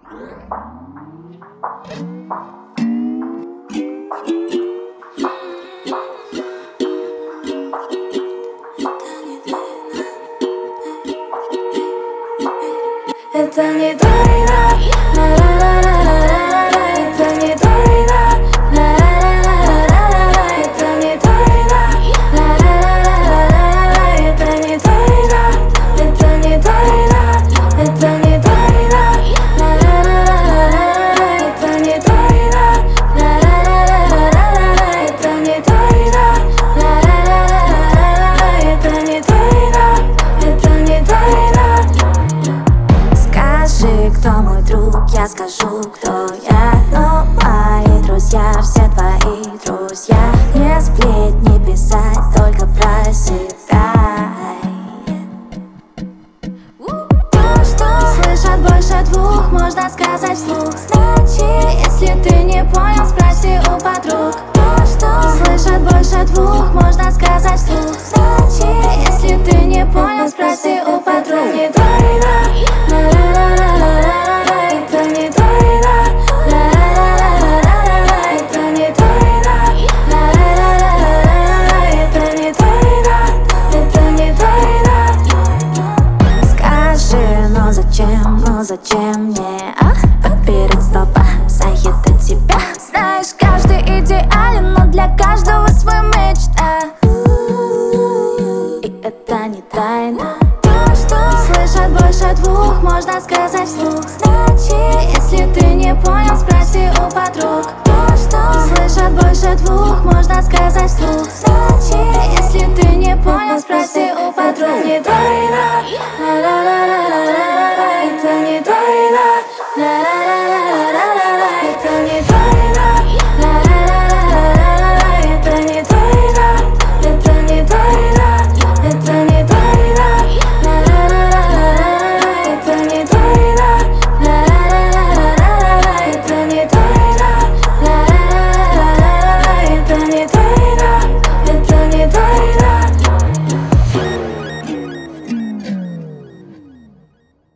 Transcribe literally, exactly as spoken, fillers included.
Это не тайна, ла-ла-ла-ла-ла-ла-ла. Это не тайна, ла-ла-ла-ла-ла-ла. Это не тайна, ла-ла-ла-ла-ла-ла. Это не тайна, это не тайна, это не тайна, ла-ла-ла-ла-ла-ла. Это не тайна, ла-ла-ла-ла-ла-ла. Это не тайна, ла-ла-ла-ла-ла-ла. Это не тайна, это не тайна. Скажи, кто мой друг, я скажу, кто я. Но мои друзья, все твои друзья. Не сплетни писать, только просекай. То, что слышат больше двух, можно сказать вслух. Значит, если ты не понял, спроси у подруг. То, что слышат больше двух, можно сказать вслух. Значит, если ты не понял, спроси у подруг. Не тайна, ла-ла-ла-ла-ла-ла. Это не тайна, ла-ла-ла-ла-ла-ла. Это не тайна, ла-ла-ла-ла-ла-ла. Это не тайна, это не тайна. Скажи, ну зачем, ну зачем мне, ах, подберет слова, заедать тебя. Знаешь, каждый идеален, но для каждого свой мечта. И это не тайна. То, что слышат больше двух, можно сказать вслух. Значит, если ты не понял, спроси у подруг. То, что слышат больше двух, можно сказать вслух. Значит, если ты не понял, спроси у подруг. Не тайна, ла-ла-ла-ла-ла-ла. Это не тайна, ла-ла-ла.